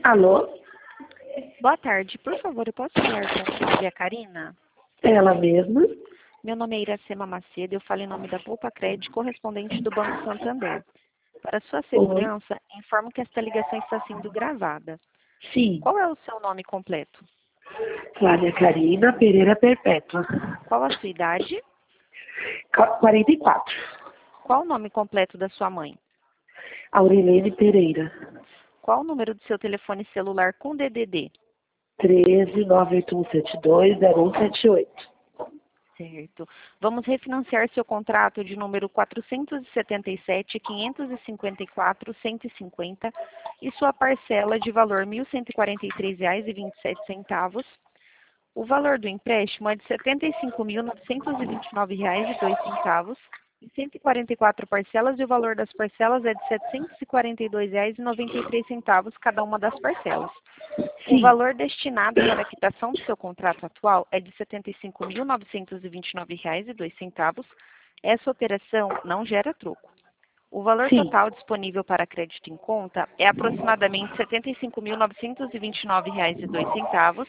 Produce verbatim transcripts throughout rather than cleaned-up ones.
Alô? Boa tarde. Por favor, eu posso falar com a Silvia Karina? Ela mesma? Meu nome é Iracema Macedo, eu falo em nome da Poupa Cred, correspondente do Banco Santander. Para sua Oi. segurança, informo que esta ligação está sendo gravada. Sim. Qual é o seu nome completo? Flávia Karina Pereira Perpétua. Qual a sua idade? Qu- quarenta e quatro. Qual o nome completo da sua mãe? Aurilene Pereira. Qual o número do seu telefone celular com D D D? treze, nove oito um sete dois, zero um sete oito. Certo. Vamos refinanciar seu contrato de número quatrocentos e setenta e sete, quinhentos e cinquenta e quatro, cento e cinquenta e sua parcela de valor mil cento e quarenta e três reais e vinte e sete centavos. O valor do empréstimo é de setenta e cinco mil, novecentos e vinte e nove reais e dois centavos. Em cento e quarenta e quatro parcelas e o valor das parcelas é de setecentos e quarenta e dois reais e noventa e três centavos cada uma das parcelas. O Sim. valor destinado para a quitação do seu contrato atual é de setenta e cinco mil, novecentos e vinte e nove reais e dois centavos. Essa operação não gera troco. O valor Sim. total disponível para crédito em conta é aproximadamente setenta e cinco mil, novecentos e vinte e nove reais e dois centavos,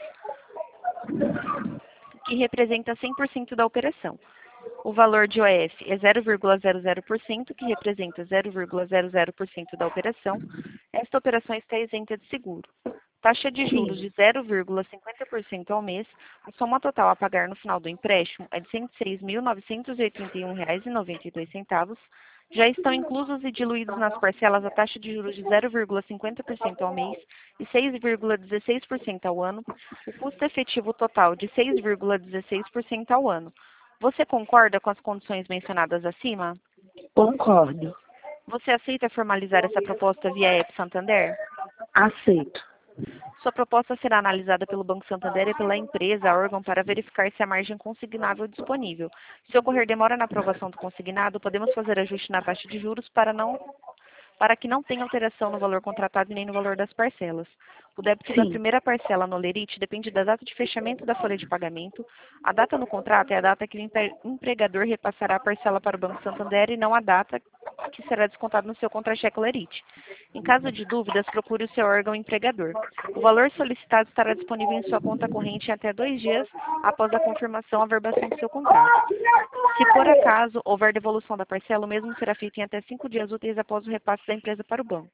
que representa cem por cento da operação. O valor de O F é zero vírgula zero zero por cento, que representa zero vírgula zero zero por cento da operação. Esta operação está isenta de seguro. Taxa de juros Sim. de zero vírgula cinquenta por cento ao mês. A soma total a pagar no final do empréstimo é de cento e seis mil, novecentos e oitenta e um reais e noventa e dois centavos. Já estão inclusos e diluídos nas parcelas a taxa de juros de zero vírgula cinquenta por cento ao mês e seis vírgula dezesseis por cento ao ano. O custo efetivo total de seis vírgula dezesseis por cento ao ano. Você concorda com as condições mencionadas acima? Concordo. Você aceita formalizar essa proposta via App Santander? Aceito. Sua proposta será analisada pelo Banco Santander e pela empresa, órgão, para verificar se a margem consignável é disponível. Se ocorrer demora na aprovação do consignado, podemos fazer ajuste na taxa de juros para, não, para que não tenha alteração no valor contratado e nem no valor das parcelas. O débito da Sim. primeira parcela no Lerite depende da data de fechamento da folha de pagamento. A data no contrato é a data que o empre- empregador repassará a parcela para o Banco Santander e não a data que será descontado no seu contra-cheque Lerite. Em caso de dúvidas, procure o seu órgão empregador. O valor solicitado estará disponível em sua conta corrente em até dois dias após a confirmação ou averbação do seu contrato. Se por acaso houver devolução da parcela, o mesmo será feito em até cinco dias úteis após o repasse da empresa para o banco.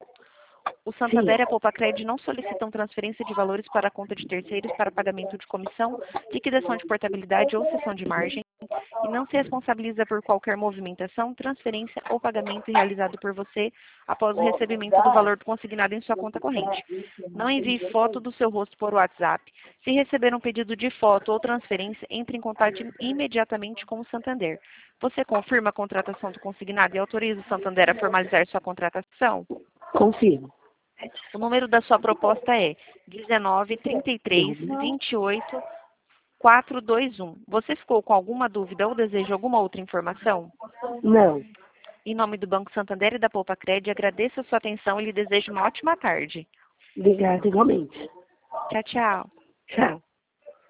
O Santander Sim. e a Poupa Cred não solicitam transferência de valores para a conta de terceiros para pagamento de comissão, liquidação de portabilidade ou cessão de margem e não se responsabiliza por qualquer movimentação, transferência ou pagamento realizado por você após o recebimento do valor consignado em sua conta corrente. Não envie foto do seu rosto por WhatsApp. Se receber um pedido de foto ou transferência, entre em contato imediatamente com o Santander. Você confirma a contratação do consignado e autoriza o Santander a formalizar sua contratação? Confirmo. O número da sua proposta é dezenove, trinta e três, vinte e oito, quatrocentos e vinte e um. Você ficou com alguma dúvida ou deseja alguma outra informação? Não. Em nome do Banco Santander e da Poupa Cred, agradeço a sua atenção e lhe desejo uma ótima tarde. Obrigada igualmente. Tchau, tchau. Tchau.